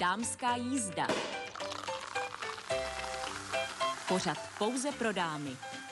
Dámská jízda. Pořad pouze pro dámy.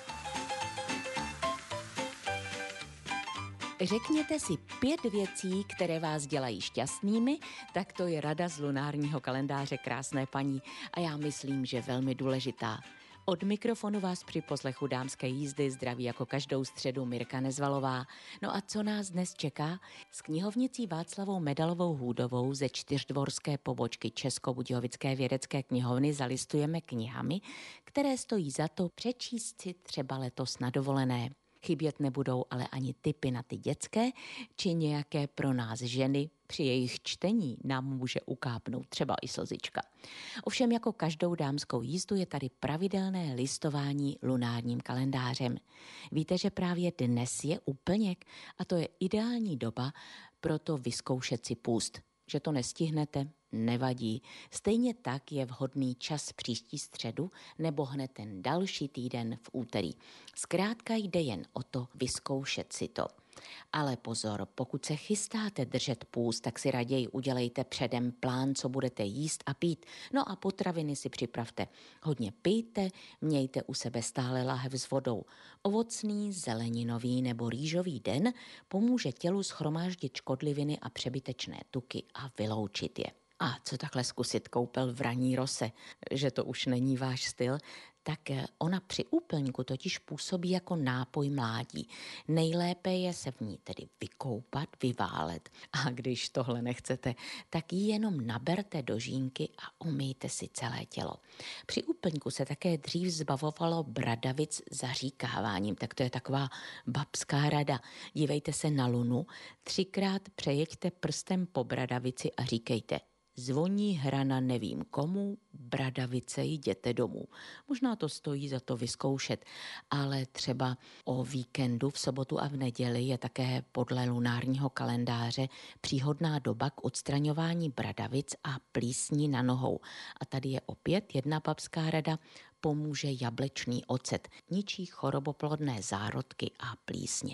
Řekněte si 5 věcí, které vás dělají šťastnými, tak to je rada z lunárního kalendáře krásné paní a já myslím, že velmi důležitá. Od mikrofonu vás při poslechu Dámské jízdy zdraví jako každou středu Mirka Nezvalová. No a co nás dnes čeká? S knihovnicí Václavou Medalovou Hůdovou ze čtyřdvorské pobočky Českobudějovické vědecké knihovny zalistujeme knihami, které stojí za to přečíst si třeba letos na dovolené. Chybět nebudou ale ani tipy na ty dětské, či nějaké pro nás ženy. Při jejich čtení nám může ukápnout třeba i slzička. Ovšem jako každou dámskou jízdu je tady pravidelné listování lunárním kalendářem. Víte, že právě dnes je úplněk a to je ideální doba pro to vyzkoušet si půst. Že to nestihnete, nevadí. Stejně tak je vhodný čas příští středu nebo hned ten další týden v úterý. Zkrátka jde jen o to vyzkoušet si to. Ale pozor, pokud se chystáte držet půst, tak si raději udělejte předem plán, co budete jíst a pít. No a potraviny si připravte. Hodně pijte, mějte u sebe stále láhev s vodou. Ovocný, zeleninový nebo rýžový den pomůže tělu shromáždit škodliviny a přebytečné tuky a vyloučit je. A co takhle zkusit koupel v ranní rose, že to už není váš styl, tak ona při úplňku totiž působí jako nápoj mládí. Nejlépe je se v ní tedy vykoupat, vyválet. A když tohle nechcete, tak ji jenom naberte do žínky a umyjte si celé tělo. Při úplňku se také dřív zbavovalo bradavic zaříkáváním, tak to je taková babská rada. Dívejte se na lunu, 3krát přejeďte prstem po bradavici a říkejte: zvoní hrana nevím komu, bradavice jděte domů. Možná to stojí za to vyzkoušet, ale třeba o víkendu v sobotu a v neděli je také podle lunárního kalendáře příhodná doba k odstraňování bradavic a plísní na nohou. A tady je opět jedna babská rada, pomůže jablečný ocet, ničí choroboplodné zárodky a plísně.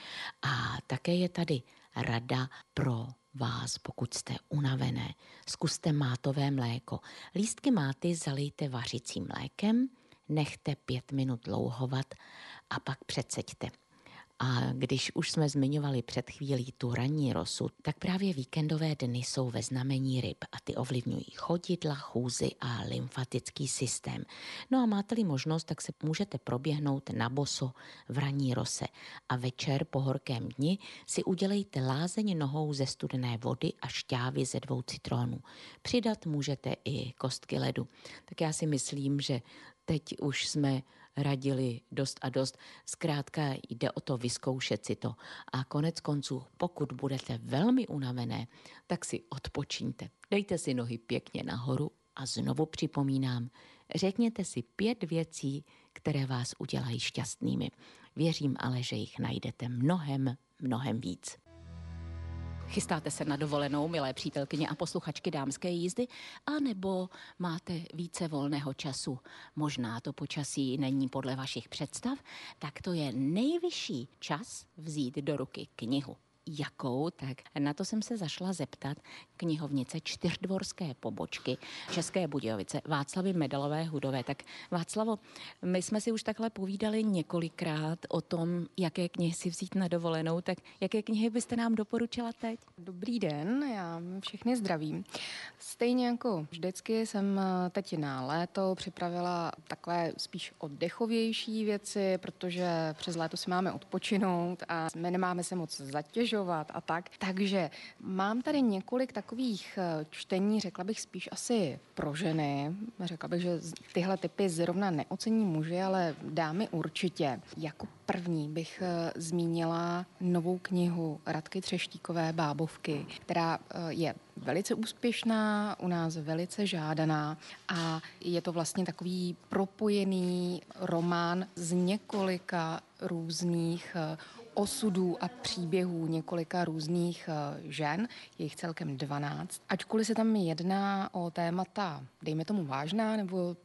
A také je tady rada pro vás, pokud jste unavené. Zkuste mátové mléko. Lístky máty zalijte vařicím mlékem, nechte 5 minut dlouhovat a pak předseďte. A když už jsme zmiňovali před chvílí tu ranní rosu, tak právě víkendové dny jsou ve znamení ryb a ty ovlivňují chodidla, chůzi a lymfatický systém. No a máte-li možnost, tak se můžete proběhnout na boso v ranní rose a večer po horkém dni si udělejte lázeň nohou ze studené vody a šťávy ze 2 citronů. Přidat můžete i kostky ledu. Tak já si myslím, že teď už jsme radili dost a dost. Zkrátka jde o to vyzkoušet si to. A konec konců, pokud budete velmi unavené, tak si odpočiňte. Dejte si nohy pěkně nahoru a znovu připomínám, řekněte si 5 věcí, které vás udělají šťastnými. Věřím ale, že jich najdete mnohem víc. Chystáte se na dovolenou, milé přítelkyně a posluchačky Dámské jízdy, anebo máte více volného času? Možná to počasí není podle vašich představ, tak to je nejvyšší čas vzít do ruky knihu. Jakou? Tak na to jsem se zašla zeptat knihovnice čtyřdvorské pobočky České Budějovice Václavy Medalové Hůdové. Tak Václavo, my jsme si už takhle povídali několikrát o tom, jaké knihy si vzít na dovolenou, tak jaké knihy byste nám doporučila teď? Dobrý den, já všechny zdravím. Stejně jako vždycky jsem teď na léto připravila takové spíš oddechovější věci, protože přes léto si máme odpočinout a my nemáme se moc zatěžovat a tak. Takže mám tady několik takových čtení, řekla bych spíš asi pro ženy. Řekla bych, že tyhle typy zrovna neocení muži, ale dámy určitě. Jako první bych zmínila novou knihu Radky Třeštíkové Bábovky, která je velice úspěšná, u nás velice žádaná a je to vlastně takový propojený román z několika různých osudů a příběhů několika různých žen, je jich celkem 12. Ačkoliv se tam jedná o témata, dejme tomu vážná, nebo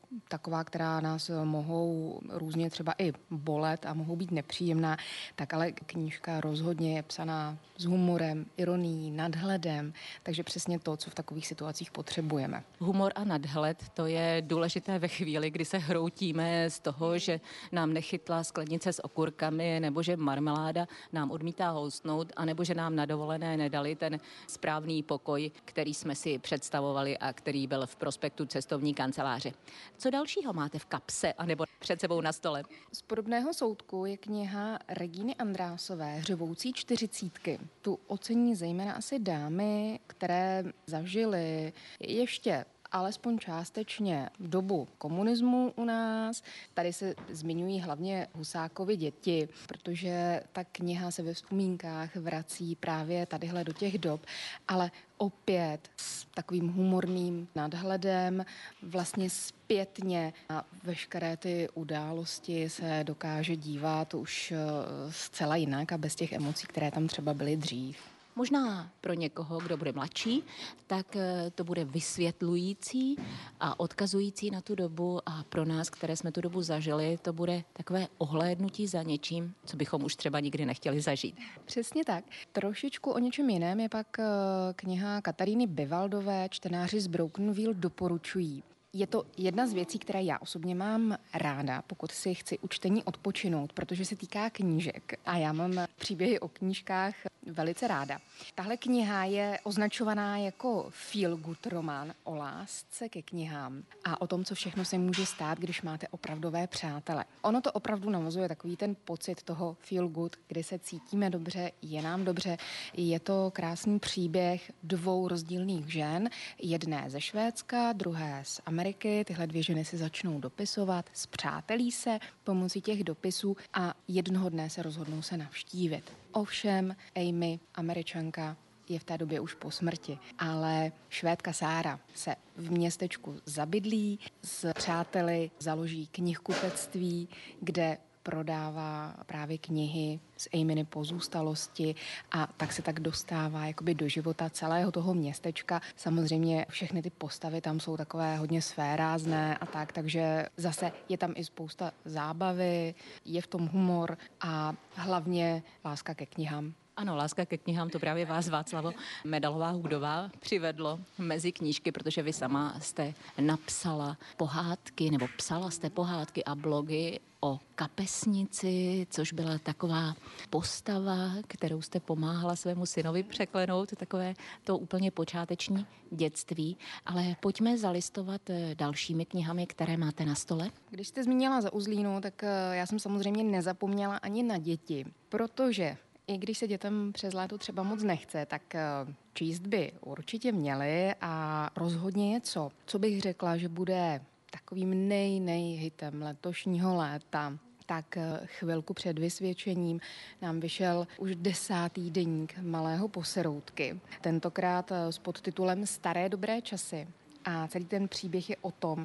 taková, která nás mohou různě třeba i bolet a mohou být nepříjemná, tak ale knížka rozhodně je psaná s humorem, ironií, nadhledem, takže přesně to, co v takových situacích potřebujeme. Humor a nadhled, to je důležité ve chvíli, kdy se hroutíme z toho, že nám nechytla sklenice s okurkami, nebo že marmeláda nám odmítá houstnout, anebo že nám na dovolené nedali ten správný pokoj, který jsme si představovali a který byl v prospektu cestovní kanceláře. Co dalšího máte v kapse anebo před sebou na stole? Z podobného soudku je kniha Regíny Andrásové Hřevoucí čtyřicítky. Tu ocení zejména asi dámy, které zažily ještě alespoň částečně v dobu komunismu u nás. Tady se zmiňují hlavně Husákovy děti, protože ta kniha se ve vzpomínkách vrací právě tadyhle do těch dob, ale opět s takovým humorným nadhledem, vlastně zpětně na veškeré ty události se dokáže dívat už zcela jinak a bez těch emocí, které tam třeba byly dřív. Možná pro někoho, kdo bude mladší, tak to bude vysvětlující a odkazující na tu dobu a pro nás, které jsme tu dobu zažili, to bude takové ohlédnutí za něčím, co bychom už třeba nikdy nechtěli zažít. Přesně tak. Trošičku o něčem jiném je pak kniha Kataríny Bivaldové Čtenáři z Brokenville doporučují. Je to jedna z věcí, které já osobně mám ráda, pokud si chci u čtení odpočinout, protože se týká knížek a já mám příběhy o knížkách velice ráda. Tahle kniha je označovaná jako feel good román o lásce ke knihám a o tom, co všechno se může stát, když máte opravdové přátele. Ono to opravdu navozuje takový ten pocit toho feel good, kdy se cítíme dobře, je nám dobře. Je to krásný příběh dvou rozdílných žen, jedné ze Švédska, druhé z Ameriky. Tyhle dvě ženy si začnou dopisovat, spřátelí se pomocí těch dopisů a jednoho dne se rozhodnou se navštívit. Ovšem Amy, Američanka, je v té době už po smrti, ale Švédka Sára se v městečku zabydlí, s přáteli založí knihkupectví, kde prodává právě knihy z Amyny pozůstalosti a tak se tak dostává jakoby do života celého toho městečka. Samozřejmě všechny ty postavy tam jsou takové hodně svérázné a tak, takže zase je tam i spousta zábavy, je v tom humor a hlavně láska ke knihám. Ano, láska ke knihám, to právě vás, Václavo Medalová-Hudová, přivedlo mezi knížky, protože vy sama jste napsala pohádky, nebo psala jste pohádky a blogy o kapesnici, což byla taková postava, kterou jste pomáhala svému synovi překlenout, takové to úplně počáteční dětství. Ale pojďme zalistovat dalšími knihami, které máte na stole. Když jste zmínila za uzlínu, tak já jsem samozřejmě nezapomněla ani na děti, protože i když se dětem přes léto třeba moc nechce, tak číst by určitě měli a rozhodně je co bych řekla, že bude takovým nejhitem letošního léta. Tak chvilku před vysvědčením nám vyšel už 10. deník Malého Poseroutky. Tentokrát s podtitulem Staré dobré časy. A celý ten příběh je o tom,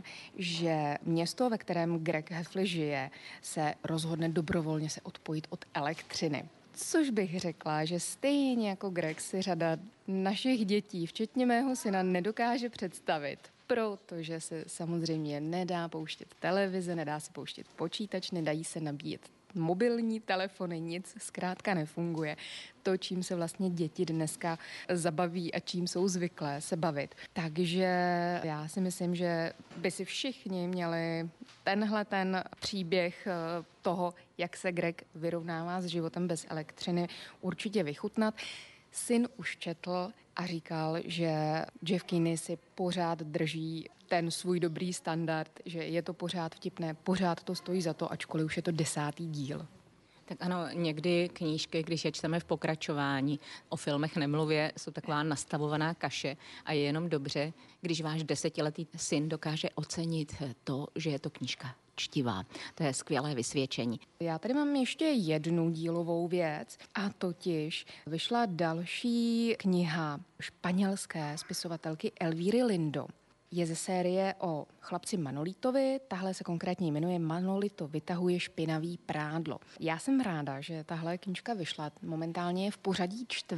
že město, ve kterém Greg Heffley žije, se rozhodne dobrovolně se odpojit od elektřiny. Což bych řekla, že stejně jako Greg si řada našich dětí, včetně mého syna, nedokáže představit. Protože se samozřejmě nedá pouštět televize, nedá se pouštět počítač, nedají se nabíjet mobilní telefony, nic zkrátka nefunguje. To, čím se vlastně děti dneska zabaví a čím jsou zvyklé se bavit. Takže já si myslím, že by si všichni měli tenhle ten příběh toho, jak se Greg vyrovnává s životem bez elektřiny, určitě vychutnat. Syn už četl a říkal, že Jeff Keeney si pořád drží ten svůj dobrý standard, že je to pořád vtipné, pořád to stojí za to, ačkoliv už je to 10. díl. Tak ano, někdy knížky, když je čteme v pokračování, o filmech nemluvě, jsou taková nastavovaná kaše a je jenom dobře, když váš 10letý syn dokáže ocenit to, že je to knížka čtivá. To je skvělé vysvědčení. Já tady mám ještě jednu dílovou věc a totiž vyšla další kniha španělské spisovatelky Elvíry Lindo. je ze série o chlapci Manolitovi. Tahle se konkrétně jmenuje Manolito vytahuje špinavý prádlo. Já jsem ráda, že tahle knížka vyšla. Momentálně je v pořadí 4.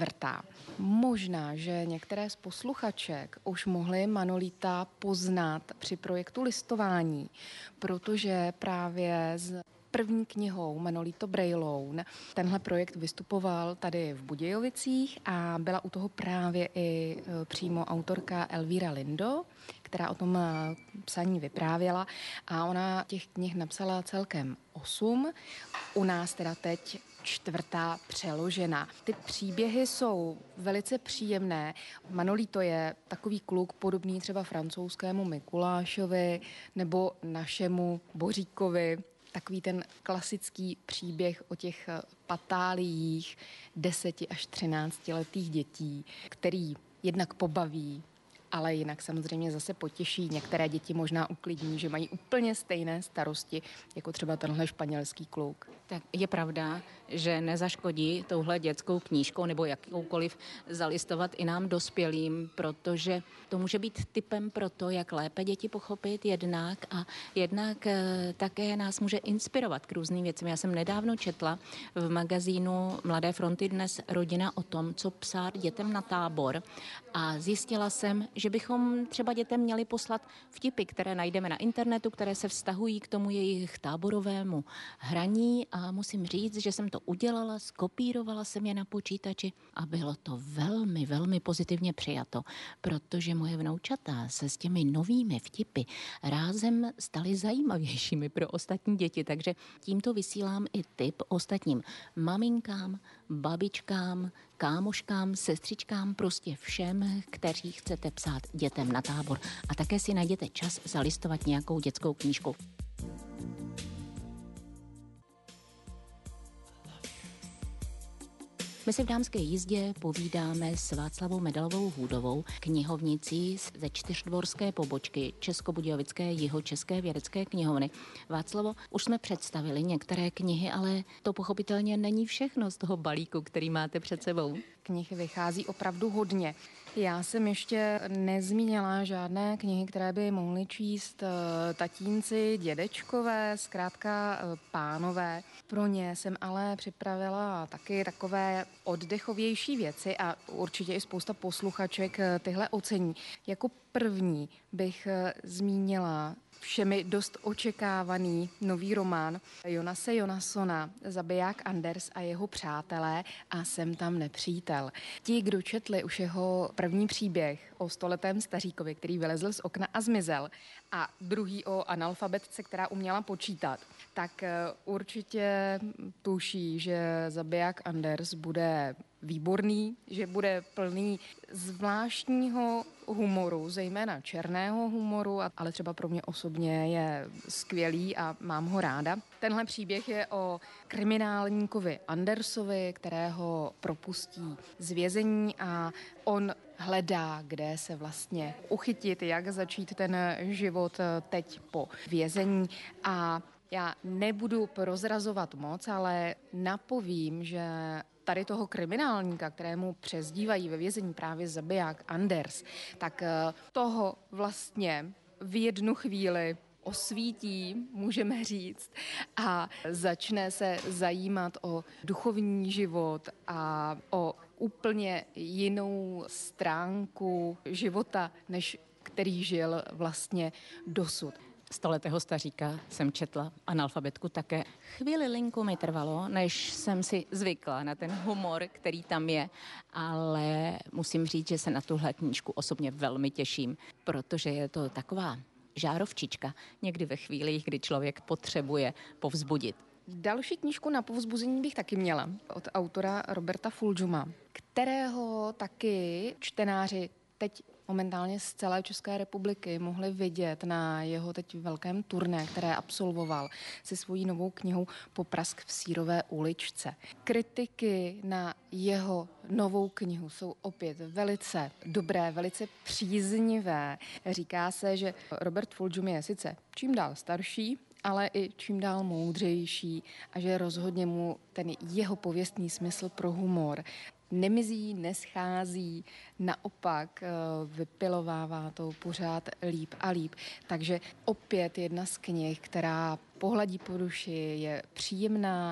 Možná, že některé z posluchaček už mohly Manolita poznat při projektu listování, protože právě z první knihou Manolito Brejloun tenhle projekt vystupoval tady v Budějovicích a byla u toho právě i přímo autorka Elvíra Lindo, která o tom psaní vyprávěla, a ona těch knih napsala celkem 8. U nás teda teď 4. přeložena. Ty příběhy jsou velice příjemné. Manolito je takový kluk podobný třeba francouzskému Mikulášovi nebo našemu Boříkovi. Takový ten klasický příběh o těch patáliích 10 až 13 letých dětí, který jednak pobaví, ale jinak samozřejmě zase potěší. Některé děti možná uklidní, že mají úplně stejné starosti, jako třeba tenhle španělský kluk. Tak je pravda, že nezaškodí touhle dětskou knížkou nebo jakoukoliv zalistovat i nám dospělým, protože to může být tipem pro to, jak lépe děti pochopit jednak a jednak také nás může inspirovat k různým věcem. Já jsem nedávno četla v magazínu Mladé fronty dnes Rodina o tom, co psát dětem na tábor, a zjistila jsem, že bychom třeba dětem měli poslat vtipy, které najdeme na internetu, které se vztahují k tomu jejich táborovému hraní, a musím říct, že jsem to udělala, skopírovala jsem je na počítači a bylo to velmi, velmi pozitivně přijato, protože moje vnoučata se s těmi novými vtipy rázem staly zajímavějšími pro ostatní děti, takže tímto vysílám i tip ostatním maminkám, babičkám, kámoškám, sestřičkám, prostě všem, kteří chcete psát dětem na tábor. A také si najděte čas zalistovat nějakou dětskou knížku. My si v Dámské jízdě povídáme s Václavou Medalovou Hůdovou, knihovnicí ze čtyřdvorské pobočky Českobudějovické jihočeské vědecké knihovny. Václavo, už jsme představili některé knihy, ale to pochopitelně není všechno z toho balíku, který máte před sebou. Knih vychází opravdu hodně. Já jsem ještě nezmínila žádné knihy, které by mohly číst tatínci, dědečkové, zkrátka pánové. Pro ně jsem ale připravila taky takové oddechovější věci a určitě i spousta posluchaček tyhle ocení. Jako první bych zmínila všemi dost očekávaný nový román Jonase Jonassona Zabiják Anders a jeho přátelé a Jsem tam nepřítel. Ti, kdo četli už jeho první příběh o stoletém staříkovi, který vylezl z okna a zmizel, a druhý o analfabetce, která uměla počítat, tak určitě tuší, že Zabiják Anders bude výborný, že bude plný zvláštního humoru, zejména černého humoru, ale třeba pro mě osobně je skvělý a mám ho ráda. Tenhle příběh je o kriminálníkovi Andersovi, kterého propustí z vězení a on hledá, kde se vlastně uchytit, jak začít ten život teď po vězení. A já nebudu prozrazovat moc, ale napovím, že tady toho kriminálníka, kterému přezdívají ve vězení právě Zabiják Anders, tak toho vlastně v jednu chvíli osvítí, můžeme říct, a začne se zajímat o duchovní život a o úplně jinou stránku života, než který žil vlastně dosud. Stoletého staříka jsem četla, analfabetku také. Chvíli linku mi trvalo, než jsem si zvykla na ten humor, který tam je, ale musím říct, že se na tuhle knížku osobně velmi těším, protože je to taková žárovčička někdy ve chvíli, kdy člověk potřebuje povzbudit. Další knížku na povzbuzení bych taky měla od autora Roberta Fulghuma, kterého taky čtenáři teď momentálně z celé České republiky mohli vidět na jeho teď velkém turné, které absolvoval se svojí novou knihou Poprask v Sýrové uličce. Kritiky na jeho novou knihu jsou opět velice dobré, velice příznivé. Říká se, že Robert Fulghum je sice čím dál starší, ale i čím dál moudřejší a že rozhodně mu ten jeho pověstný smysl pro humor nemizí, neschází, naopak vypilovává to pořád líp a líp. Takže opět jedna z knih, která pohladí po duši, je příjemná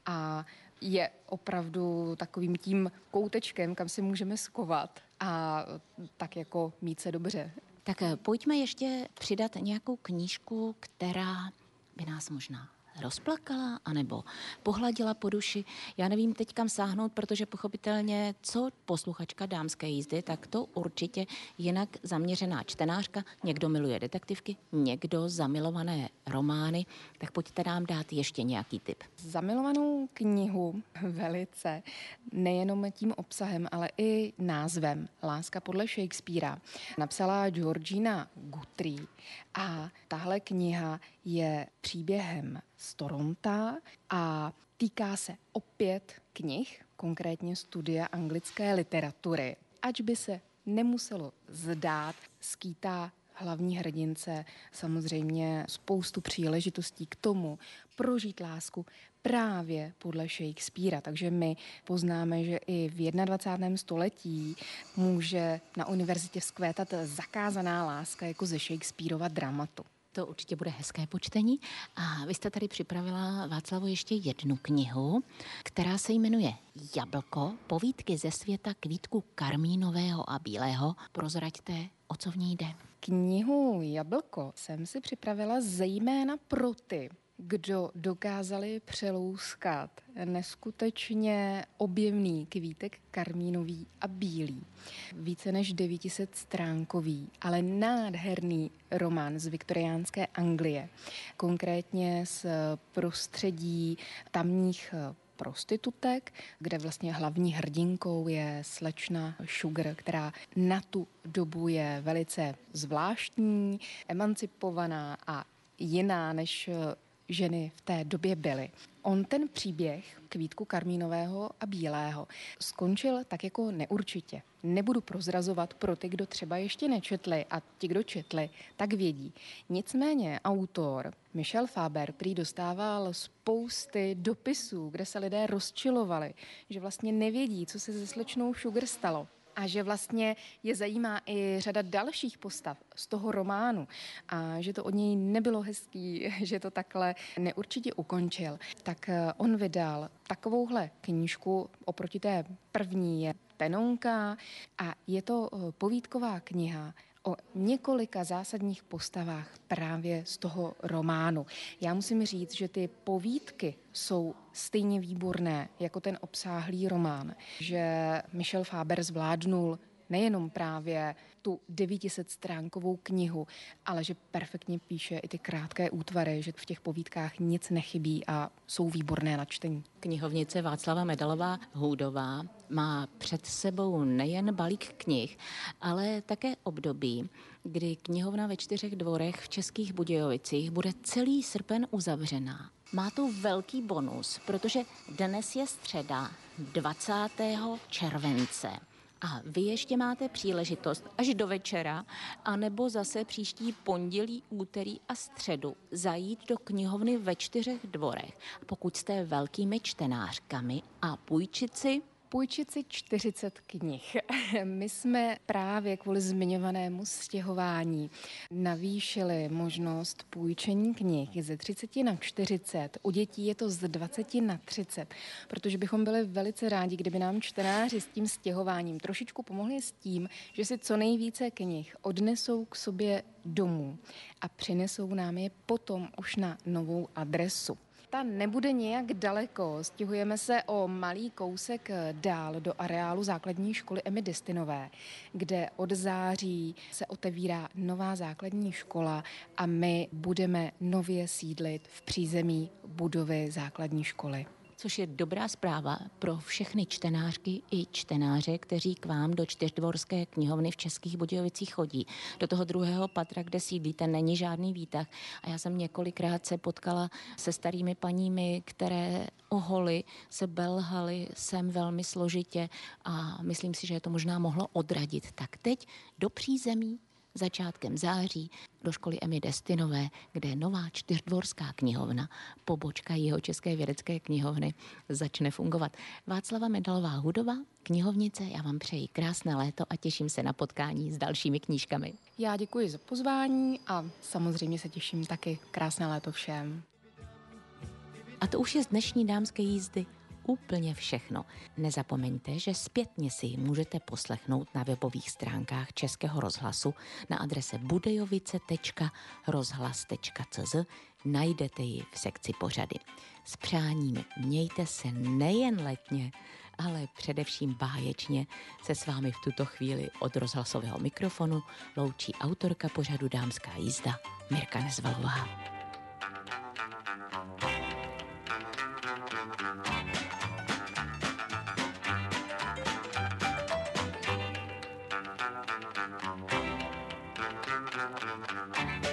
a je opravdu takovým tím koutečkem, kam si můžeme skovat a tak jako mít se dobře. Tak pojďme ještě přidat nějakou knížku, která by nás možná rozplakala anebo pohladila po duši. Já nevím teď kam sáhnout, protože pochopitelně, co posluchačka dámské jízdy, tak to určitě jinak zaměřená čtenářka. Někdo miluje detektivky, někdo zamilované romány. Tak pojďte nám dát ještě nějaký tip. Zamilovanou knihu velice, nejenom tím obsahem, ale i názvem Láska podle Shakespearea napsala Georgina Guthrie a tahle kniha je příběhem z Toronta a týká se opět knih, konkrétně studia anglické literatury. Ač by se nemuselo zdát, skýtá hlavní hrdince samozřejmě spoustu příležitostí k tomu prožít lásku právě podle Shakespearea. Takže my poznáme, že i v 21. století může na univerzitě vzkvétat zakázaná láska jako ze Shakespearova dramatu. To určitě bude hezké počtení. A vy jste tady připravila, Václavu, ještě jednu knihu, která se jmenuje Jablko, povídky ze světa kvítku karmínového a bílého. Prozraďte, o co v ní jde. Knihu Jablko jsem si připravila zejména pro ty, kdo dokázali přelouskat neskutečně objemný kvítek karmínový a bílý. Více než 900 stránkový, ale nádherný román z viktoriánské Anglie. Konkrétně z prostředí tamních prostitutek, kde vlastně hlavní hrdinkou je slečna Sugar, která na tu dobu je velice zvláštní, emancipovaná a jiná než ženy v té době byly. On ten příběh kvítku karmínového a bílého skončil tak jako neurčitě. Nebudu prozrazovat pro ty, kdo třeba ještě nečetli a ti, kdo četli, tak vědí. Nicméně autor Michel Faber prý dostával spousty dopisů, kde se lidé rozčilovali, že vlastně nevědí, co se se slečnou Sugar stalo. A že vlastně je zajímá i řada dalších postav z toho románu a že to od něj nebylo hezký, že to takhle neurčitě ukončil. Tak on vydal takovouhle knížku, oproti té první je tenonká a je to povídková kniha o několika zásadních postavách právě z toho románu. Já musím říct, že ty povídky jsou stejně výborné jako ten obsáhlý román, že Michel Faber zvládnul nejenom právě tu 900stránkovou knihu, ale že perfektně píše i ty krátké útvary, že v těch povídkách nic nechybí a jsou výborné na čtení. Knihovnice Václava Medalová Hůdová má před sebou nejen balík knih, ale také období, kdy knihovna ve 4 dvorech v Českých Budějovicích bude celý srpen uzavřená. Má to velký bonus, protože dnes je středa 20. července. A vy ještě máte příležitost až do večera, anebo zase příští pondělí, úterý a středu zajít do knihovny ve 4 dvorech, pokud jste velkými čtenářkami a půjčit si 40 knih. My jsme právě kvůli zmiňovanému stěhování navýšili možnost půjčení knih ze 30 na 40. U dětí je to z 20 na 30, protože bychom byli velice rádi, kdyby nám čtenáři s tím stěhováním trošičku pomohli s tím, že si co nejvíce knih odnesou k sobě domů a přinesou nám je potom už na novou adresu. Ta nebude nějak daleko. Stěhujeme se o malý kousek dál do areálu základní školy Emmy Destinové, kde od září se otevírá nová základní škola a my budeme nově sídlit v přízemí budovy základní školy. Což je dobrá zpráva pro všechny čtenářky i čtenáře, kteří k vám do 4dvorské knihovny v Českých Budějovicích chodí. Do toho 2. patra, kde sídlíte, není žádný výtah. A já jsem několikrát se potkala se starými paními, které oholy se belhaly sem velmi složitě a myslím si, že je to možná mohlo odradit. Tak teď do přízemí začátkem září do školy Emy Destinové, kde je nová čtyřdvorská knihovna, pobočka Jihočeské vědecké knihovny, začne fungovat. Václava Medalová Hudová, knihovnice, já vám přeji krásné léto a těším se na potkání s dalšími knížkami. Já děkuji za pozvání a samozřejmě se těším taky. Krásné léto všem. A to už je z dnešní dámské jízdy úplně všechno. Nezapomeňte, že zpětně si ji můžete poslechnout na webových stránkách Českého rozhlasu na adrese budejovice.rozhlas.cz. Najdete ji v sekci pořady. S přáním mějte se nejen letně, ale především báječně. Se s vámi v tuto chvíli od rozhlasového mikrofonu loučí autorka pořadu Dámská jízda Mirka Nezvalová. Thank you.